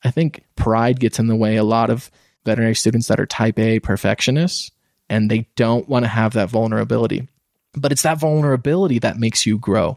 I think pride gets in the way a lot of veterinary students that are type A perfectionists, and they don't want to have that vulnerability. But it's that vulnerability that makes you grow.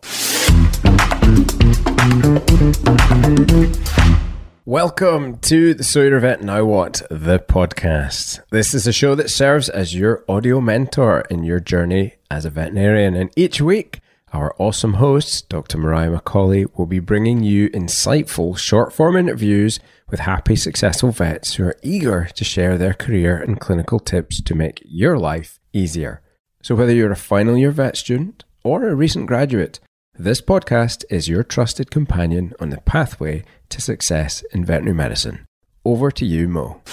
Welcome to the So You're a Vet Now What, the podcast. This is a show that serves as your audio mentor in your journey as a veterinarian. And each week, our awesome host, Dr. Mariah McCauley, will be bringing you insightful short-form interviews with happy, successful vets who are eager to share their career and clinical tips to make your life easier. So whether you're a final year vet student or a recent graduate, this podcast is your trusted companion on the pathway to success in veterinary medicine. Over to you, Mo.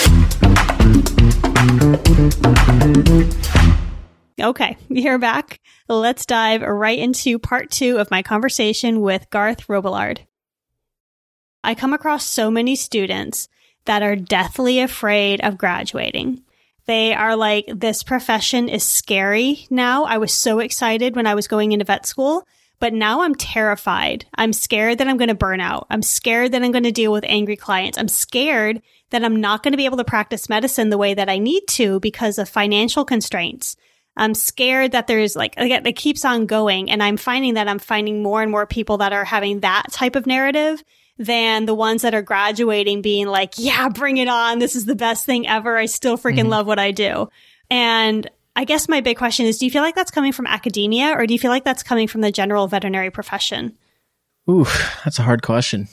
Okay, you're back. Let's dive right into part 2 of my conversation with Garth Robillard. I come across so many students that are deathly afraid of graduating. They are like, this profession is scary now. I was so excited when I was going into vet school, but now I'm terrified. I'm scared that I'm going to burn out. I'm scared that I'm going to deal with angry clients. I'm scared that I'm not going to be able to practice medicine the way that I need to because of financial constraints. I'm scared that there's it keeps on going. And I'm finding that I'm finding more and more people that are having that type of narrative than the ones that are graduating being like, yeah, bring it on. This is the best thing ever. I still freaking love what I do. And I guess my big question is, do you feel like that's coming from academia or do you feel like that's coming from the general veterinary profession? Ooh, that's a hard question.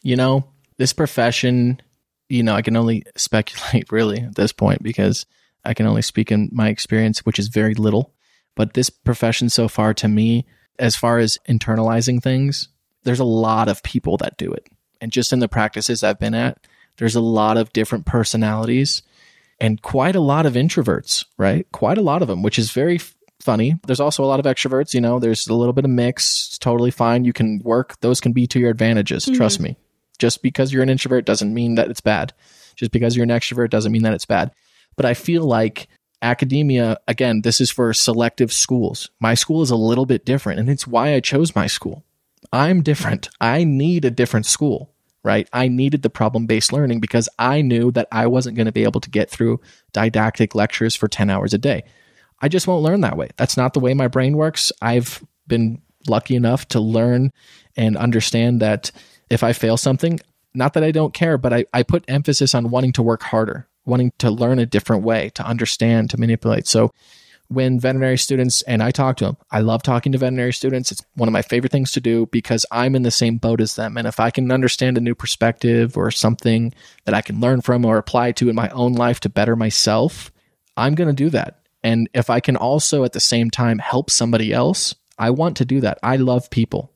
This profession, I can only speculate really at this point because I can only speak in my experience, which is very little. But this profession so far to me, as far as internalizing things, there's a lot of people that do it. And just in the practices I've been at, there's a lot of different personalities and quite a lot of introverts, right? Quite a lot of them, which is very funny. There's also a lot of extroverts, there's a little bit of mix. It's totally fine. You can work. Those can be to your advantages. Trust me. Just because you're an introvert doesn't mean that it's bad. Just because you're an extrovert doesn't mean that it's bad. But I feel like academia, again, this is for selective schools. My school is a little bit different, and it's why I chose my school. I'm different. I need a different school, right? I needed the problem-based learning because I knew that I wasn't going to be able to get through didactic lectures for 10 hours a day. I just won't learn that way. That's not the way my brain works. I've been lucky enough to learn and understand that if I fail something, not that I don't care, but I put emphasis on wanting to work harder, wanting to learn a different way, to understand, to manipulate. So when veterinary students, and I talk to them, I love talking to veterinary students. It's one of my favorite things to do because I'm in the same boat as them. And if I can understand a new perspective or something that I can learn from or apply to in my own life to better myself, I'm going to do that. And if I can also at the same time help somebody else, I want to do that. I love people.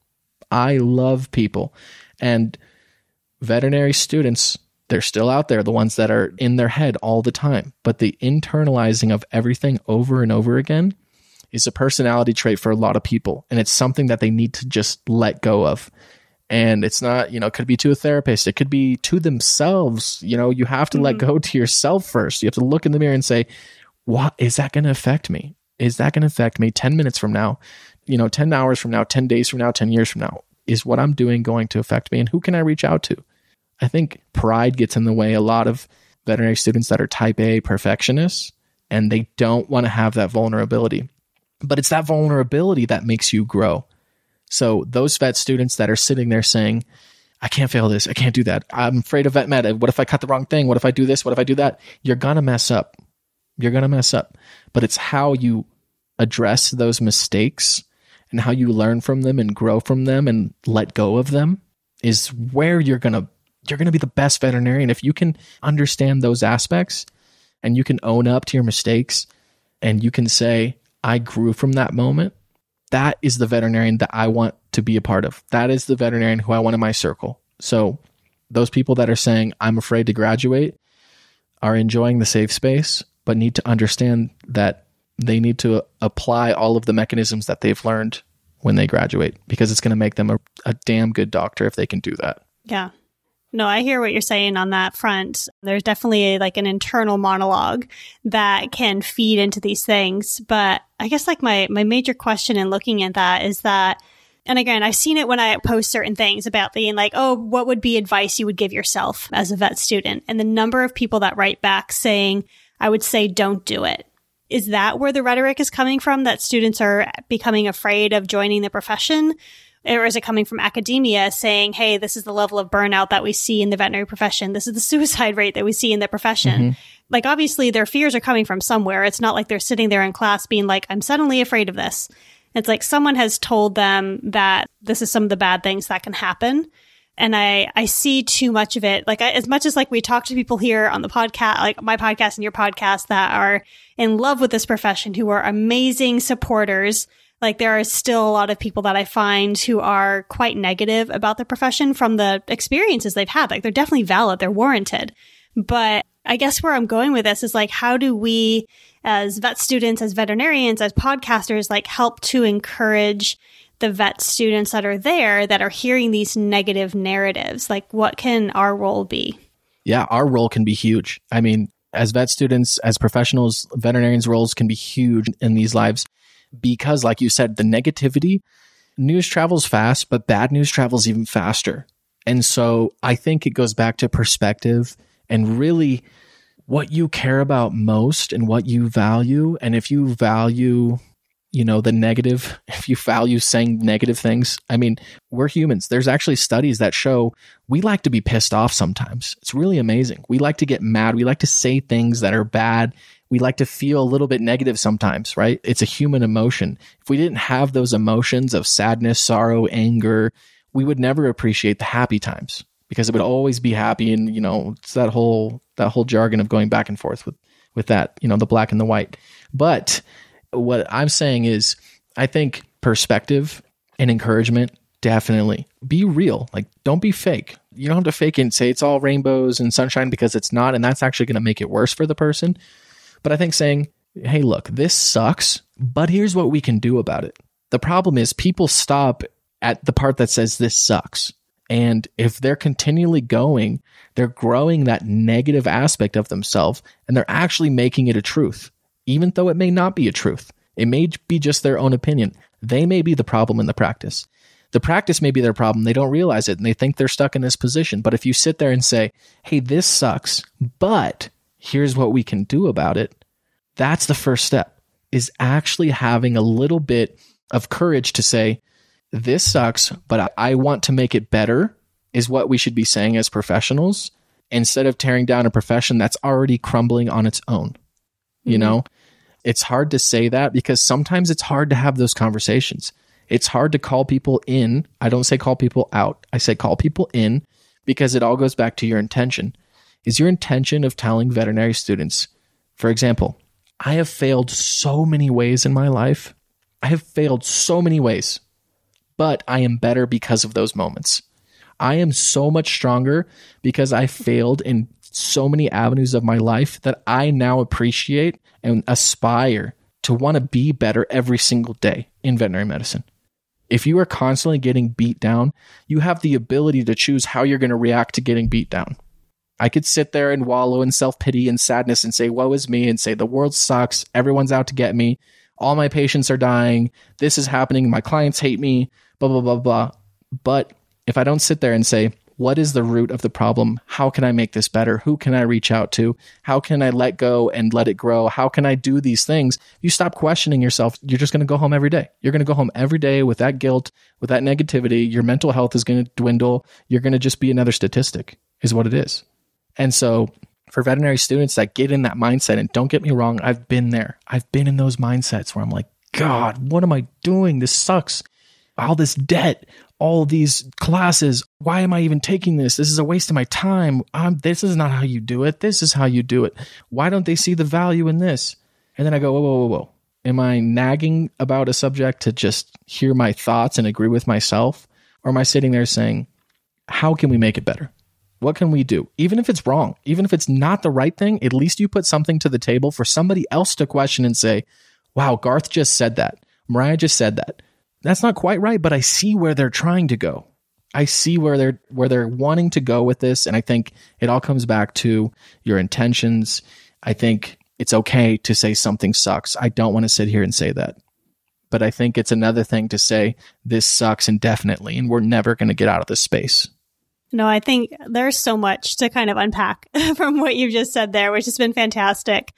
And veterinary students, they're still out there, the ones that are in their head all the time. But the internalizing of everything over and over again is a personality trait for a lot of people. And it's something that they need to just let go of. And it's not, it could be to a therapist. It could be to themselves. You have to let go to yourself first. You have to look in the mirror and say, what is that going to affect me? Is that going to affect me 10 minutes from now, 10 hours from now, 10 days from now, 10 years from now? Is what I'm doing going to affect me? And who can I reach out to? I think pride gets in the way a lot of veterinary students that are type A perfectionists, and they don't want to have that vulnerability. But it's that vulnerability that makes you grow. So those vet students that are sitting there saying, I can't fail this, I can't do that, I'm afraid of vet med, what if I cut the wrong thing, what if I do this, what if I do that? You're going to mess up. But it's how you address those mistakes and how you learn from them and grow from them and let go of them is where you're going to be the best veterinarian. If you can understand those aspects and you can own up to your mistakes and you can say, I grew from that moment, that is the veterinarian that I want to be a part of. That is the veterinarian who I want in my circle. So those people that are saying, I'm afraid to graduate, are enjoying the safe space, but need to understand that they need to apply all of the mechanisms that they've learned when they graduate, because it's going to make them a damn good doctor if they can do that. Yeah. No, I hear what you're saying on that front. There's definitely an internal monologue that can feed into these things. But I guess my major question in looking at that is that And again, I've seen it when I post certain things about being like, oh, what would be advice you would give yourself as a vet student? And the number of people that write back saying, I would say, don't do it. Is that where the rhetoric is coming from, that students are becoming afraid of joining the profession? Or is it coming from academia saying, hey, this is the level of burnout that we see in the veterinary profession. This is the suicide rate that we see in the profession. Mm-hmm. Like, obviously, their fears are coming from somewhere. It's not like they're sitting there in class being like, I'm suddenly afraid of this. It's like someone has told them that this is some of the bad things that can happen. And I see too much of it. Like, as much as like we talk to people here on the podcast, like my podcast and your podcast, that are in love with this profession, who are amazing supporters, like there are still a lot of people that I find who are quite negative about the profession from the experiences they've had. Like, they're definitely valid, they're warranted. But I guess where I'm going with this is like, how do we as vet students, as veterinarians, as podcasters, like help to encourage the vet students that are there that are hearing these negative narratives? Like, what can our role be? Yeah, our role can be huge. I mean, as vet students, as professionals, veterinarians' roles can be huge in these lives because, like you said, the negativity, news travels fast, but bad news travels even faster. And so I think it goes back to perspective and really what you care about most and what you value. And if you value, the negative, if you value saying negative things, I mean, we're humans. There's actually studies that show we like to be pissed off sometimes. It's really amazing. We like to get mad. We like to say things that are bad. We like to feel a little bit negative sometimes, right? It's a human emotion. If we didn't have those emotions of sadness, sorrow, anger, we would never appreciate the happy times because it would always be happy. And, it's that whole jargon of going back and forth with that, the black and the white. But what I'm saying is, I think perspective and encouragement, definitely be real. Like, don't be fake. You don't have to fake it and say it's all rainbows and sunshine, because it's not. And that's actually going to make it worse for the person. But I think saying, hey, look, this sucks, but here's what we can do about it. The problem is people stop at the part that says this sucks. And if they're continually going, they're growing that negative aspect of themselves, and they're actually making it a truth, even though it may not be a truth. It may be just their own opinion. They may be the problem in the practice. The practice may be their problem. They don't realize it, and they think they're stuck in this position. But if you sit there and say, hey, this sucks, but here's what we can do about it, that's the first step, is actually having a little bit of courage to say, this sucks, but I want to make it better, is what we should be saying as professionals, instead of tearing down a profession that's already crumbling on its own. Mm-hmm. It's hard to say that because sometimes it's hard to have those conversations. It's hard to call people in. I don't say call people out. I say call people in, because it all goes back to your intention. Is your intention of telling veterinary students, for example, I have failed so many ways in my life. I have failed so many ways, but I am better because of those moments. I am so much stronger because I failed in so many avenues of my life that I now appreciate and aspire to want to be better every single day in veterinary medicine. If you are constantly getting beat down, you have the ability to choose how you're going to react to getting beat down. I could sit there and wallow in self-pity and sadness and say, woe is me, and say, the world sucks. Everyone's out to get me. All my patients are dying. This is happening. My clients hate me, blah, blah, blah, blah. But if I don't sit there and say, what is the root of the problem? How can I make this better? Who can I reach out to? How can I let go and let it grow? How can I do these things? You stop questioning yourself. You're just going to go home every day. You're going to go home every day with that guilt, with that negativity. Your mental health is going to dwindle. You're going to just be another statistic, is what it is. And so for veterinary students that get in that mindset, and don't get me wrong, I've been there. I've been in those mindsets where I'm like, God, what am I doing? This sucks. All this debt, all these classes. Why am I even taking this? This is a waste of my time. This is not how you do it. This is how you do it. Why don't they see the value in this? And then I go, whoa. Am I nagging about a subject to just hear my thoughts and agree with myself? Or am I sitting there saying, how can we make it better? What can we do? Even if it's wrong, even if it's not the right thing, at least you put something to the table for somebody else to question and say, wow, Garth just said that. Mariah just said that. That's not quite right, but I see where they're trying to go. I see where they're wanting to go with this. And I think it all comes back to your intentions. I think it's okay to say something sucks. I don't want to sit here and say that. But I think it's another thing to say this sucks indefinitely and we're never going to get out of this space. No, I think there's so much to kind of unpack from what you've just said there, which has been fantastic.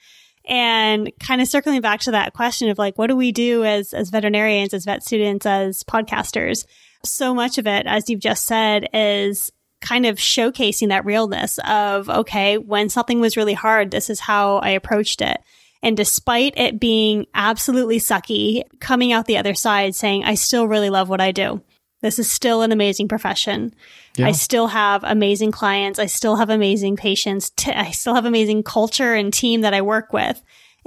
And kind of circling back to that question of like, what do we do as veterinarians, as vet students, as podcasters? So much of it, as you've just said, is kind of showcasing that realness of, okay, when something was really hard, this is how I approached it. And despite it being absolutely sucky, coming out the other side saying, I still really love what I do. This is still an amazing profession. Yeah. I still have amazing clients. I still have amazing patients. I still have amazing culture and team that I work with.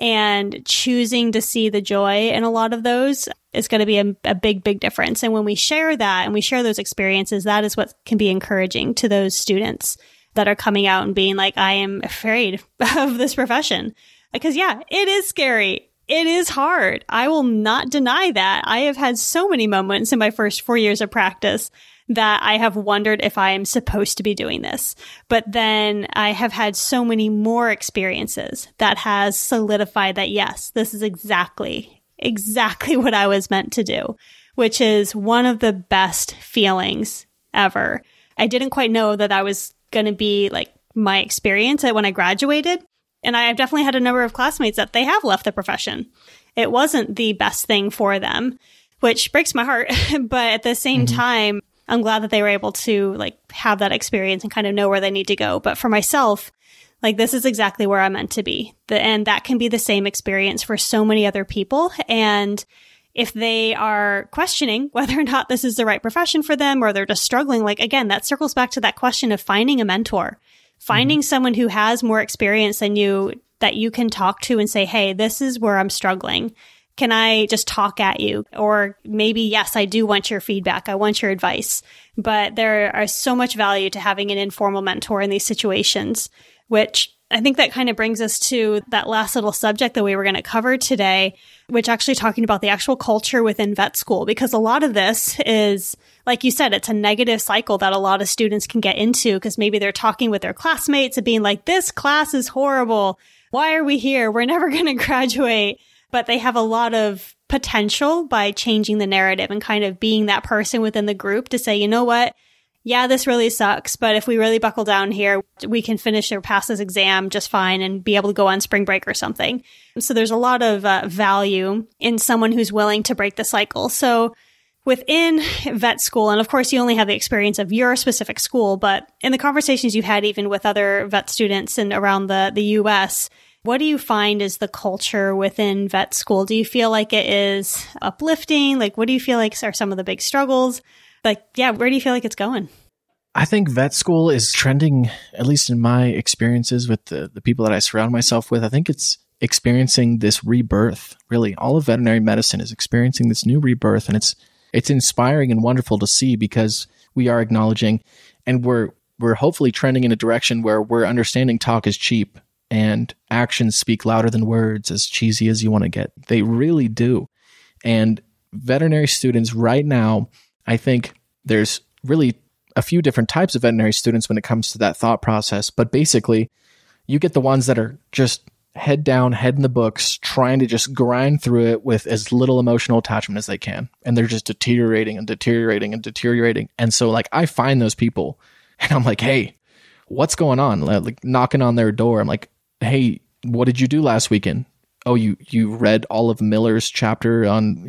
And choosing to see the joy in a lot of those is going to be a big, big difference. And when we share that and we share those experiences, that is what can be encouraging to those students that are coming out and being like, I am afraid of this profession. Because yeah, it is scary. It is hard. I will not deny that. I have had so many moments in my first 4 years of practice that I have wondered if I am supposed to be doing this. But then I have had so many more experiences that has solidified that, yes, this is exactly what I was meant to do, which is one of the best feelings ever. I didn't quite know that was going to be like my experience when I graduated. And I have definitely had a number of classmates that they have left the profession. It wasn't the best thing for them, which breaks my heart. But at the same time, I'm glad that they were able to like have that experience and kind of know where they need to go. But for myself, like this is exactly where I'm meant to be. And that can be the same experience for so many other people. And if they are questioning whether or not this is the right profession for them, or they're just struggling, like again, that circles back to that question of finding a mentor. Finding someone who has more experience than you that you can talk to and say, hey, this is where I'm struggling. Can I just talk at you? Or maybe, yes, I do want your feedback. I want your advice. But there are so much value to having an informal mentor in these situations, which I think that kind of brings us to that last little subject that we were going to cover today, which actually talking about the actual culture within vet school, because a lot of this is, like you said, it's a negative cycle that a lot of students can get into because maybe they're talking with their classmates and being like, this class is horrible. Why are we here? We're never going to graduate. But they have a lot of potential by changing the narrative and kind of being that person within the group to say, you know what? Yeah, this really sucks, but if we really buckle down here, we can finish or pass this exam just fine and be able to go on spring break or something. So there's a lot of value in someone who's willing to break the cycle. So within vet school, and of course you only have the experience of your specific school, but in the conversations you've had even with other vet students and around the US, what do you find is the culture within vet school? Do you feel like it is uplifting? Like, what do you feel like are some of the big struggles? Like, yeah, where do you feel like it's going? I think vet school is trending, at least in my experiences with the people that I surround myself with. I think it's experiencing this rebirth. Really, all of veterinary medicine is experiencing this new rebirth. And it's inspiring and wonderful to see because we are acknowledging and we're hopefully trending in a direction where we're understanding talk is cheap and actions speak louder than words, as cheesy as you want to get. They really do. And veterinary students right now, I think there's really a few different types of veterinary students when it comes to that thought process. But basically, you get the ones that are just head down, head in the books, trying to just grind through it with as little emotional attachment as they can. And they're just deteriorating and deteriorating and deteriorating. And so like I find those people and I'm like, hey, what's going on? Like knocking on their door. I'm like, hey, what did you do last weekend? Oh, you read all of Miller's chapter on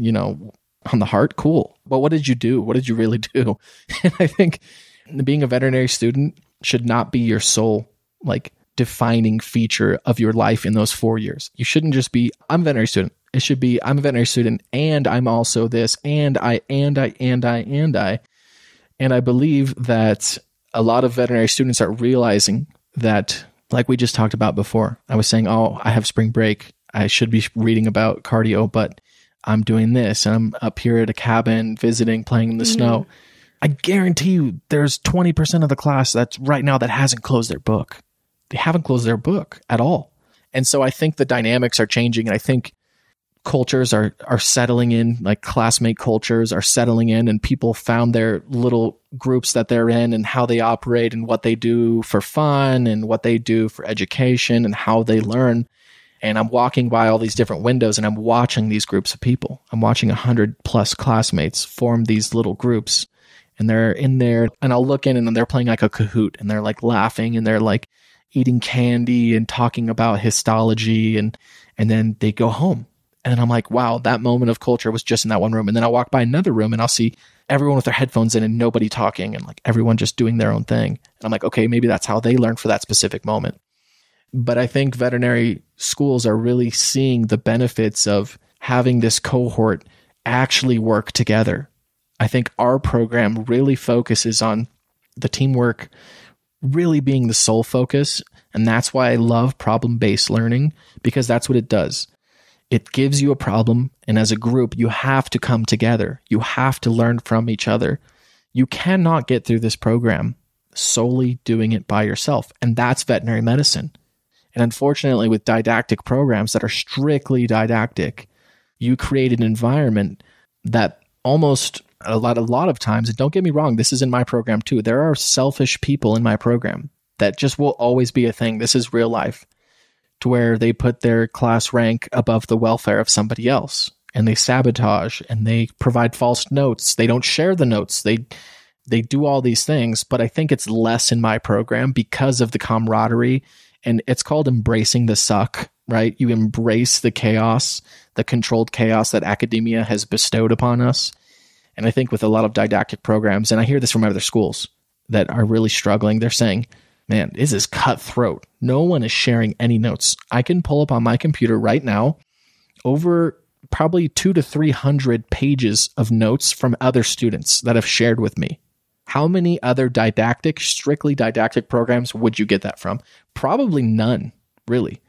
the heart? Cool. But what did you do? What did you really do? And I think being a veterinary student should not be your sole like defining feature of your life in those 4 years. You shouldn't just be, I'm a veterinary student. It should be, I'm a veterinary student and I'm also this and I. And I believe that a lot of veterinary students are realizing that, like we just talked about before, I was saying, oh, I have spring break. I should be reading about cardio, but I'm doing this and I'm up here at a cabin visiting, playing in the snow. I guarantee you there's 20% of the class that's right now that hasn't closed their book. They haven't closed their book at all. And so I think the dynamics are changing. And I think cultures are settling in, like classmate cultures are settling in, and people found their little groups that they're in and how they operate and what they do for fun and what they do for education and how they learn. And I'm walking by all these different windows and I'm watching these groups of people. I'm watching 100 plus classmates form these little groups. And they're in there, and I'll look in and they're playing like a Kahoot, and they're like laughing, and they're like eating candy and talking about histology, and then they go home. And then I'm like, wow, that moment of culture was just in that one room. And then I'll walk by another room and I'll see everyone with their headphones in and nobody talking, and like everyone just doing their own thing. And I'm like, okay, maybe that's how they learned for that specific moment. But I think veterinary schools are really seeing the benefits of having this cohort actually work together. I think our program really focuses on the teamwork really being the sole focus. And that's why I love problem-based learning, because that's what it does. It gives you a problem, and as a group, you have to come together. You have to learn from each other. You cannot get through this program solely doing it by yourself, and that's veterinary medicine. And unfortunately, with didactic programs that are strictly didactic, you create an environment that almost a lot of times, and don't get me wrong, this is in my program too, there are selfish people in my program that just will always be a thing. This is real life, to where they put their class rank above the welfare of somebody else, and they sabotage, and they provide false notes. They don't share the notes. They do all these things, but I think it's less in my program because of the camaraderie, and it's called embracing the suck, right? You embrace the chaos, the controlled chaos that academia has bestowed upon us. And I think with a lot of didactic programs, and I hear this from other schools that are really struggling, they're saying, man, this is cutthroat. No one is sharing any notes. I can pull up on my computer right now over probably 200 to 300 pages of notes from other students that have shared with me. How many other strictly didactic programs would you get that from? Probably none, really.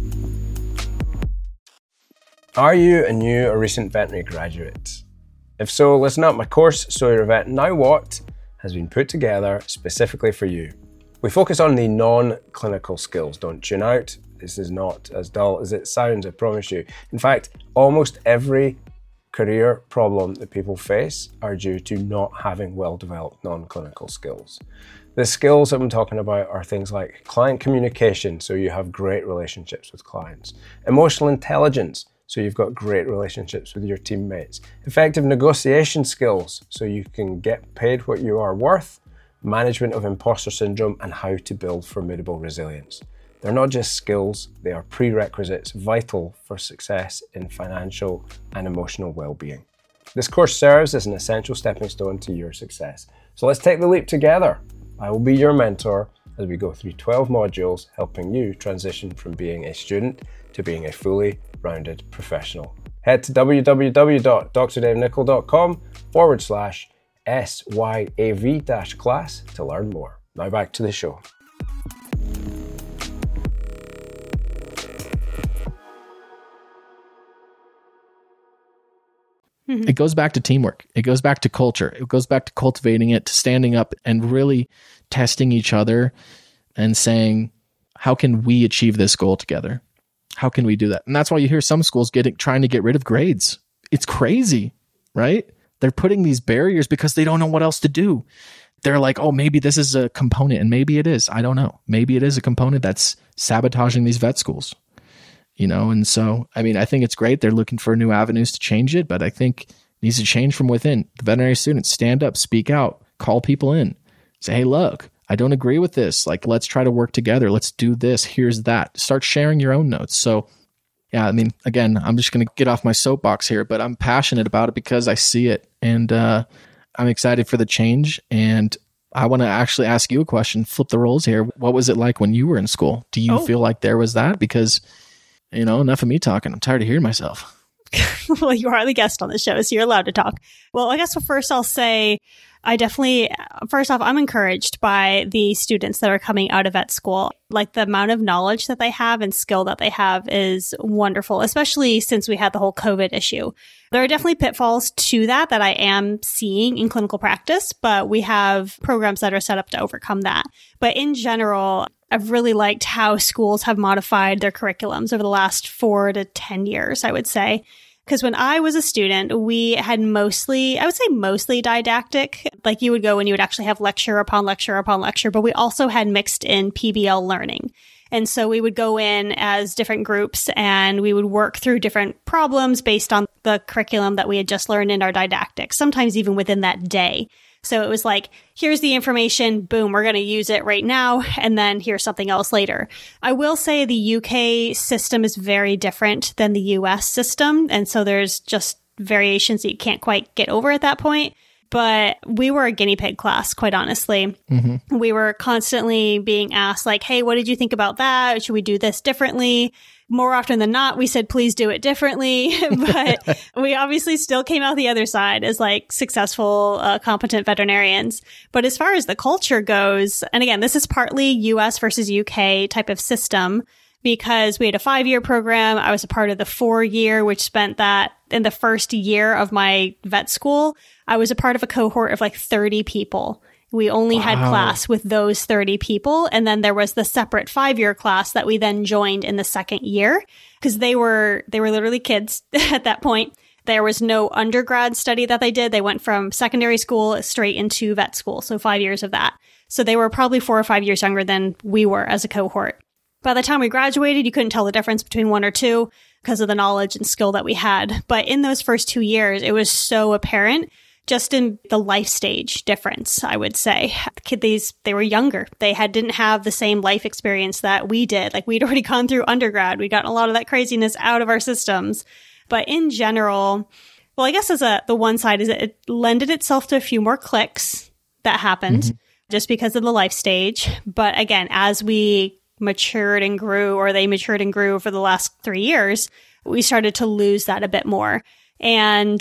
Are you a new or recent veterinary graduate? If so, listen up. My course, Sawyer Vet Now What, has been put together specifically for you. We focus on the non-clinical skills. Don't tune out. This is not as dull as it sounds, I promise you. In fact, almost every career problem that people face are due to not having well-developed non-clinical skills. The skills that I'm talking about are things like client communication, so you have great relationships with clients. Emotional intelligence, so you've got great relationships with your teammates. Effective negotiation skills, so you can get paid what you are worth. Management of imposter syndrome, and how to build formidable resilience. They're not just skills, they are prerequisites vital for success in financial and emotional well-being. This course serves as an essential stepping stone to your success. So let's take the leap together. I will be your mentor as we go through 12 modules, helping you transition from being a student to being a fully rounded professional. Head to www.drdavenichol.com/SYAV-class to learn more. Now back to the show. It goes back to teamwork. It goes back to culture. It goes back to cultivating it, to standing up and really testing each other and saying, how can we achieve this goal together? How can we do that? And that's why you hear some schools trying to get rid of grades. It's crazy, right? They're putting these barriers because they don't know what else to do. They're like, oh, maybe this is a component, and maybe it is. I don't know. Maybe it is a component that's sabotaging these vet schools. And so, I mean, I think it's great. They're looking for new avenues to change it, but I think it needs to change from within. The veterinary students stand up, speak out, call people in, say, hey, look, I don't agree with this. Like, let's try to work together. Let's do this. Here's that. Start sharing your own notes. So, yeah, I mean, again, I'm just going to get off my soapbox here, but I'm passionate about it because I see it, and I'm excited for the change. And I want to actually ask you a question, flip the roles here. What was it like when you were in school? Do you feel like there was that? Because enough of me talking. I'm tired of hearing myself. Well, you are the guest on the show, so you're allowed to talk. Well, I guess first I'll say first off, I'm encouraged by the students that are coming out of vet school. Like, the amount of knowledge that they have and skill that they have is wonderful, especially since we had the whole COVID issue. There are definitely pitfalls to that I am seeing in clinical practice, but we have programs that are set up to overcome that. But in general, I've really liked how schools have modified their curriculums over the last 4 to 10 years, I would say. Because when I was a student, we had mostly didactic. like you would go and you would actually have lecture upon lecture upon lecture, but we also had mixed in PBL learning. And so we would go in as different groups and we would work through different problems based on the curriculum that we had just learned in our didactics, sometimes even within that day. So it was like, here's the information, boom, we're going to use it right now, and then here's something else later. I will say the UK system is very different than the US system, and so there's just variations that you can't quite get over at that point. But we were a guinea pig class, quite honestly. Mm-hmm. We were constantly being asked, like, hey, what did you think about that? Should we do this differently? More often than not, we said, please do it differently. But we obviously still came out the other side as like successful, competent veterinarians. But as far as the culture goes, and again, this is partly US versus UK type of system, because we had a 5-year program. I was a part of the 4-year, which spent that in the first year of my vet school. I was a part of a cohort of like 30 people. We only had class with those 30 people. And then there was the separate 5-year class that we then joined in the second year, because they were literally kids at that point. There was no undergrad study that they did. They went from secondary school straight into vet school. So 5 years of that. So they were probably 4 or 5 years younger than we were as a cohort. By the time we graduated, you couldn't tell the difference between 1 or 2 because of the knowledge and skill that we had. But in those first 2 years, it was so apparent just in the life stage difference, I would say. They were younger. They didn't have the same life experience that we did. Like, we'd already gone through undergrad. We'd gotten a lot of that craziness out of our systems. But in general, well, I guess the one side is that it lended itself to a few more clicks that happened just because of the life stage. But again, as we matured and grew, or they matured and grew for the last 3 years, we started to lose that a bit more. And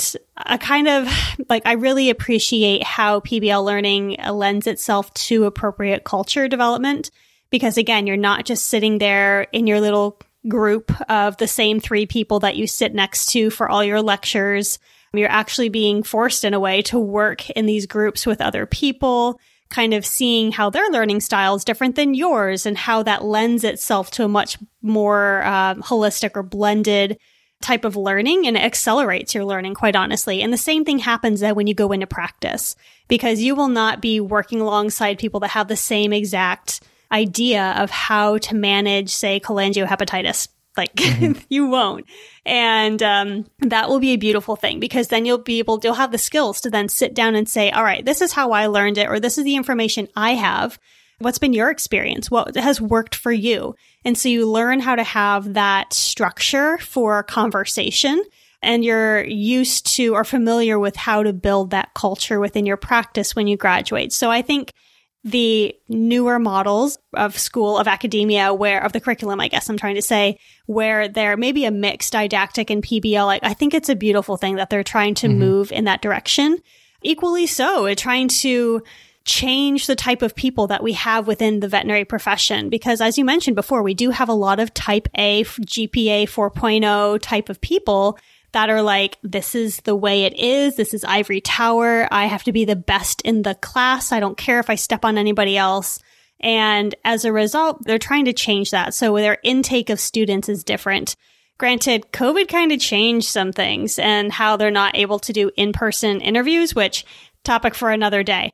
I really appreciate how PBL learning lends itself to appropriate culture development, because again, you're not just sitting there in your little group of the same 3 people that you sit next to for all your lectures. You're actually being forced in a way to work in these groups with other people, kind of seeing how their learning style is different than yours and how that lends itself to a much more holistic or blended type of learning, and it accelerates your learning, quite honestly. And the same thing happens when you go into practice, because you will not be working alongside people that have the same exact idea of how to manage, say, cholangiohepatitis. Like, you won't. And that will be a beautiful thing, because then you'll have the skills to then sit down and say, all right, this is how I learned it, or this is the information I have. What's been your experience? What has worked for you? And so you learn how to have that structure for conversation, and you're used to or familiar with how to build that culture within your practice when you graduate. So I think the newer models of school, of academia, of the curriculum, I guess I'm trying to say, where there may be a mixed didactic and PBL, I think it's a beautiful thing that they're trying to move in that direction. Equally so, trying to change the type of people that we have within the veterinary profession. Because as you mentioned before, we do have a lot of type A, GPA 4.0 type of people that are like, this is the way it is. This is ivory tower. I have to be the best in the class. I don't care if I step on anybody else. And as a result, they're trying to change that. So their intake of students is different. Granted, COVID kind of changed some things and how they're not able to do in-person interviews, which topic for another day.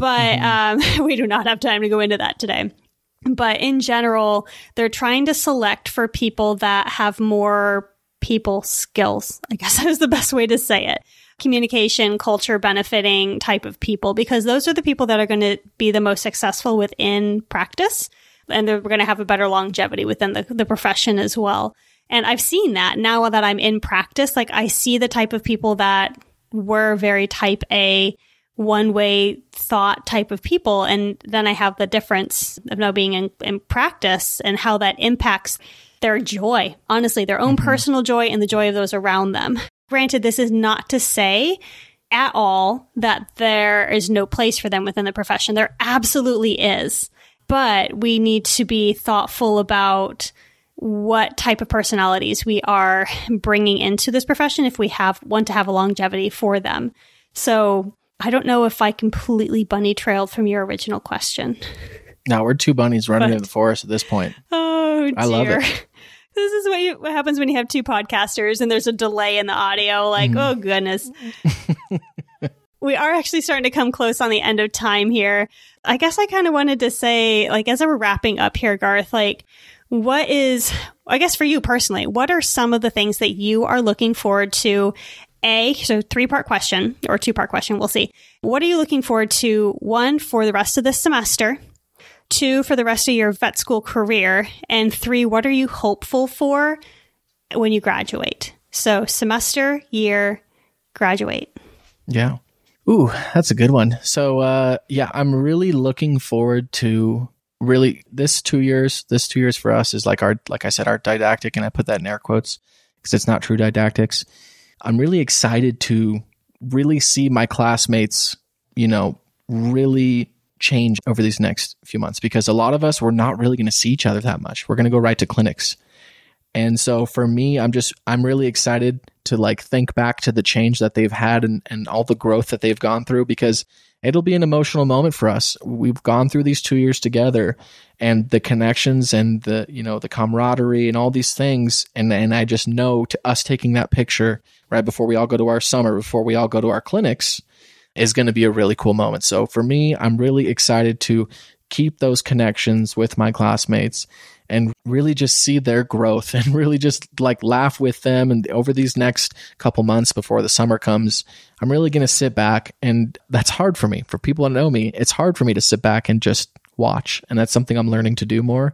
But we do not have time to go into that today. But in general, they're trying to select for people that have more people skills. I guess that is the best way to say it. Communication, culture benefiting type of people, because those are the people that are going to be the most successful within practice. And they're going to have a better longevity within the profession as well. And I've seen that now that I'm in practice. Like, I see the type of people that were very type A, one-way thought type of people. And then I have the difference of now being in practice and how that impacts their joy, honestly, their own personal joy and the joy of those around them. Granted, this is not to say at all that there is no place for them within the profession. There absolutely is. But we need to be thoughtful about what type of personalities we are bringing into this profession if we want to have a longevity for them. So I don't know if I completely bunny trailed from your original question. No, we're 2 bunnies running in the forest at this point. Oh, dear. I love it. This is what happens when you have 2 podcasters and there's a delay in the audio. Like, oh, goodness. we are actually starting to come close on the end of time here. I guess I kind of wanted to say, like, as we're wrapping up here, Garth, like, what is, I guess for you personally, what are some of the things that you are looking forward to? So 3-part question or 2-part question, we'll see. What are you looking forward to, 1, for the rest of this semester, 2, for the rest of your vet school career, and 3, what are you hopeful for when you graduate? So semester, year, graduate. Yeah. Ooh, that's a good one. So, I'm really looking forward to this 2 years. This 2 years for us is like I said, our didactic, and I put that in air quotes because it's not true didactics. I'm really excited to really see my classmates, really change over these next few months, because a lot of us, we're not really going to see each other that much. We're going to go right to clinics. And so for me, I'm really excited to like think back to the change that they've had and all the growth that they've gone through, because it'll be an emotional moment for us. We've gone through these 2 years together, and the connections and the camaraderie and all these things. And I just know, to us taking that picture right before we all go to our summer, before we all go to our clinics, is going to be a really cool moment. So for me, I'm really excited to keep those connections with my classmates and really just see their growth and really just like laugh with them. And over these next couple months before the summer comes, I'm really going to sit back, and that's hard for me. For people that know me, it's hard for me to sit back and just watch. And that's something I'm learning to do more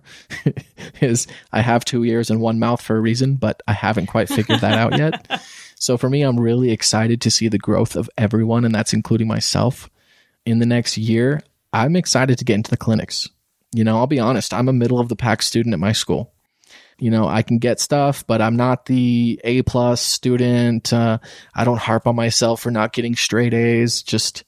is I have 2 ears and one mouth for a reason, but I haven't quite figured that out yet. So for me, I'm really excited to see the growth of everyone, and that's including myself. In the next year, I'm excited to get into the clinics. I'll be honest, I'm a middle of the pack student at my school. I can get stuff, but I'm not the A+ student. I don't harp on myself for not getting straight A's.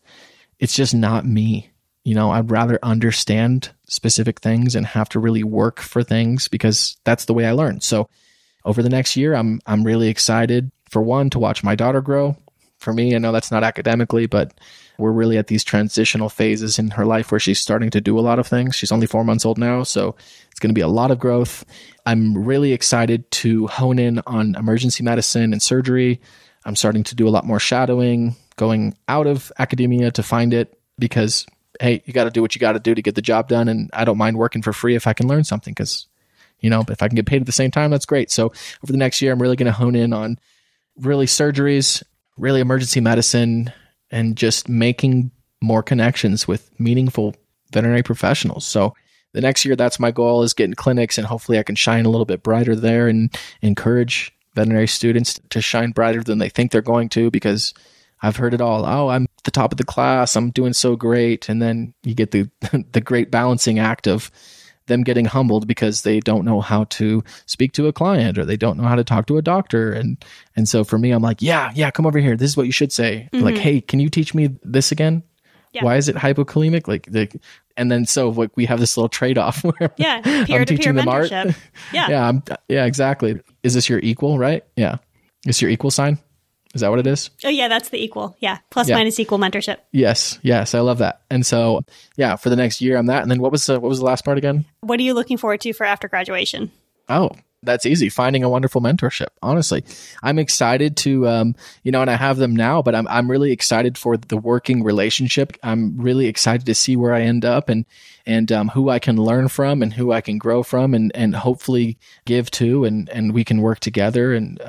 It's just not me. I'd rather understand specific things and have to really work for things, because that's the way I learn. So over the next year, I'm really excited, for one, to watch my daughter grow. For me, I know that's not academically, but we're really at these transitional phases in her life where she's starting to do a lot of things. She's only 4 months old now, so it's going to be a lot of growth. I'm really excited to hone in on emergency medicine and surgery. I'm starting to do a lot more shadowing, going out of academia to find it, because, hey, you got to do what you got to do to get the job done. And I don't mind working for free if I can learn something, because, if I can get paid at the same time, that's great. So over the next year, I'm really going to hone in on really surgeries, really emergency medicine, and just making more connections with meaningful veterinary professionals. So the next year, that's my goal, is getting clinics, and hopefully I can shine a little bit brighter there and encourage veterinary students to shine brighter than they think they're going to, because I've heard it all. Oh, I'm at the top of the class, I'm doing so great. And then you get the great balancing act of them getting humbled because they don't know how to speak to a client, or they don't know how to talk to a doctor. And so for me, I'm like, yeah, come over here. This is what you should say. Mm-hmm. Like, hey, can you teach me this again? Yeah. Why is it hypokalemic? And then so like we have this little trade-off where I'm teaching them art. Yeah, exactly. Is this your equal, right? Yeah. Is your equal sign? Is that what it is? Oh yeah, that's the equal. Yeah. Plus minus equal mentorship. Yes. I love that. And so, for the next year I'm that. And then what was the last part again? What are you looking forward to for after graduation? Oh, that's easy. Finding a wonderful mentorship. Honestly, I'm excited to, and I have them now, but I'm really excited for the working relationship. I'm really excited to see where I end up and who I can learn from and who I can grow from and hopefully give to, and we can work together. And,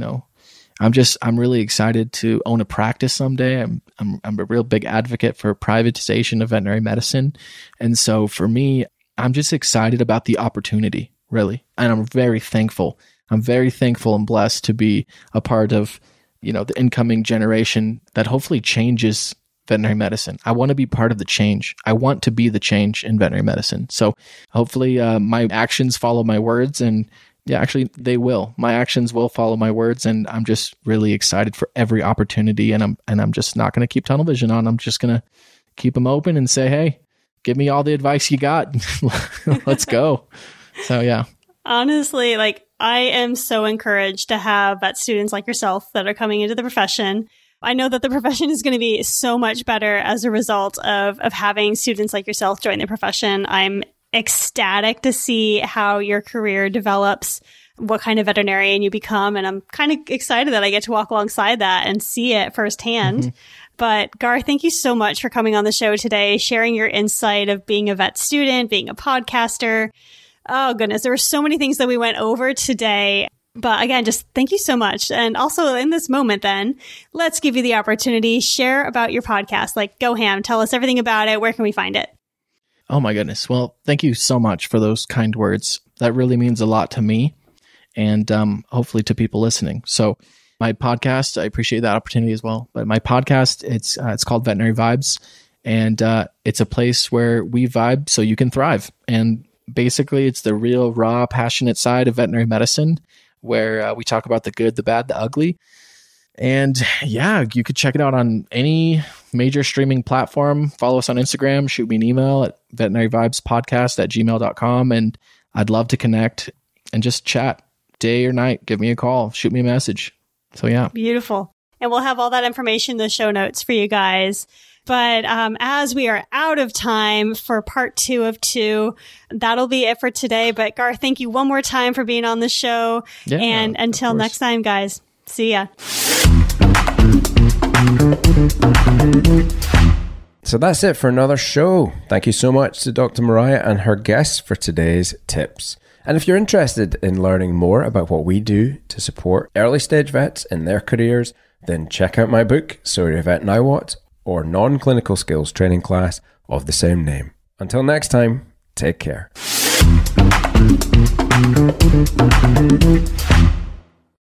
I'm really excited to own a practice someday. I'm a real big advocate for privatization of veterinary medicine. And so for me, I'm just excited about the opportunity, really. And I'm very thankful. I'm very thankful and blessed to be a part of, the incoming generation that hopefully changes veterinary medicine. I want to be part of the change. I want to be the change in veterinary medicine. So hopefully my actions follow my words, and actually they will. My actions will follow my words, and I'm just really excited for every opportunity. And I'm just not going to keep tunnel vision on. I'm just going to keep them open and say, hey, give me all the advice you got. Let's go. So yeah. Honestly, I am so encouraged to have vet students like yourself that are coming into the profession. I know that the profession is going to be so much better as a result of having students like yourself join the profession. I'm ecstatic to see how your career develops, what kind of veterinarian you become. And I'm kind of excited that I get to walk alongside that and see it firsthand. But Garth, thank you so much for coming on the show today, sharing your insight of being a vet student, being a podcaster. Oh, goodness. There were so many things that we went over today. But again, just thank you so much. And also in this moment, then, let's give you the opportunity, share about your podcast. Like, go ham, tell us everything about it. Where can we find it? Oh, my goodness. Well, thank you so much for those kind words. That really means a lot to me and hopefully to people listening. So my podcast, I appreciate that opportunity as well. But my podcast, it's called Veterinary Vibes, and it's a place where we vibe so you can thrive. And basically, it's the real, raw, passionate side of veterinary medicine, where we talk about the good, the bad, the ugly. And yeah, you could check it out on any major streaming platform. Follow us on Instagram, shoot me an email at veterinaryvibespodcast@gmail.com. And I'd love to connect and just chat day or night. Give me a call, shoot me a message. So yeah. Beautiful. And we'll have all that information in the show notes for you guys. But as we are out of time for part 2 of 2, that'll be it for today. But Garth, thank you one more time for being on the show. Yeah, and until next time, guys, see ya. So that's it for another show. Thank you so much to Dr. Mariah and her guests for today's tips. And if you're interested in learning more about what we do to support early stage vets in their careers, then check out my book, So You're a Vet Now What, or non-clinical skills training class of the same name. Until next time, take care.